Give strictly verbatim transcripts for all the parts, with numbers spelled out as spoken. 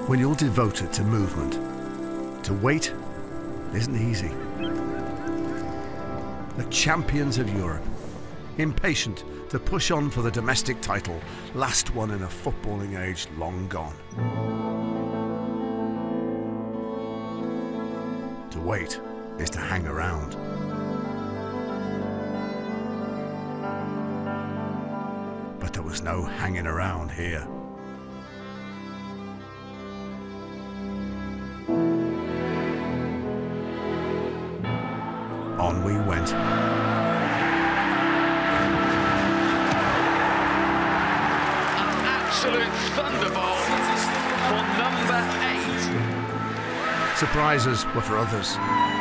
when you're devoted to movement, to wait isn't easy. The champions of Europe, impatient to push on for the domestic title, last one in a footballing age long gone. To wait is to hang around. But there was no hanging around here. On we went. An absolute thunderbolt for number eight. Surprises were for others.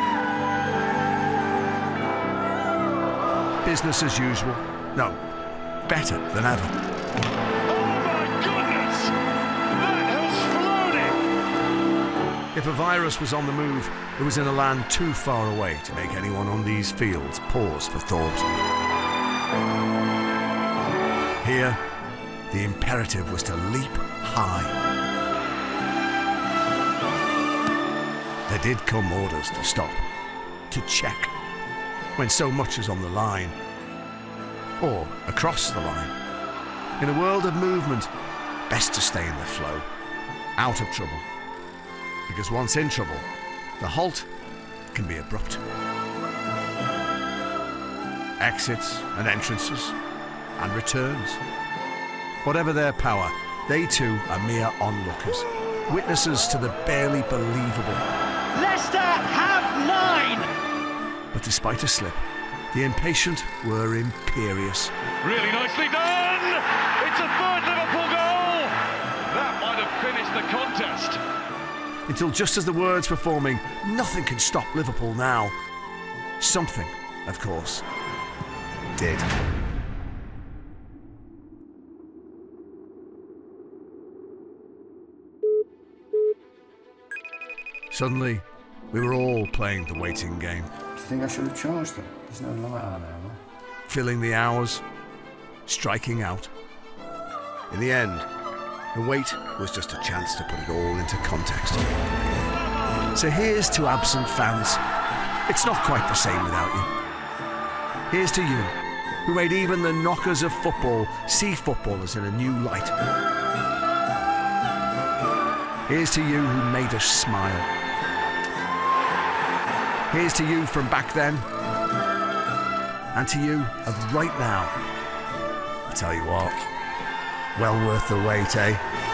Business as usual. No, better than ever. Oh my goodness! That has flown it! If a virus was on the move, it was in a land too far away to make anyone on these fields pause for thought. Here, the imperative was to leap high. There did come orders to stop, to check, when so much is on the line, or across the line. In a world of movement, best to stay in the flow, out of trouble. Because once in trouble, the halt can be abrupt. Exits and entrances and returns. Whatever their power, they too are mere onlookers, witnesses to the barely believable. Leicester have nine! But despite a slip, the impatient were imperious. Really nicely done! It's a third Liverpool goal! That might have finished the contest. Until just as the words were forming, nothing can stop Liverpool now. Something, of course, did. Suddenly, we were all playing the waiting game. Do you think I should have charged them? There's no light on there, no? Filling the hours, striking out. In the end, the wait was just a chance to put it all into context. So here's to absent fans. It's not quite the same without you. Here's to you, who made even the knockers of football see footballers in a new light. Here's to you who made us smile. Here's to you from back then, and to you of right now. I tell you what, well worth the wait, eh?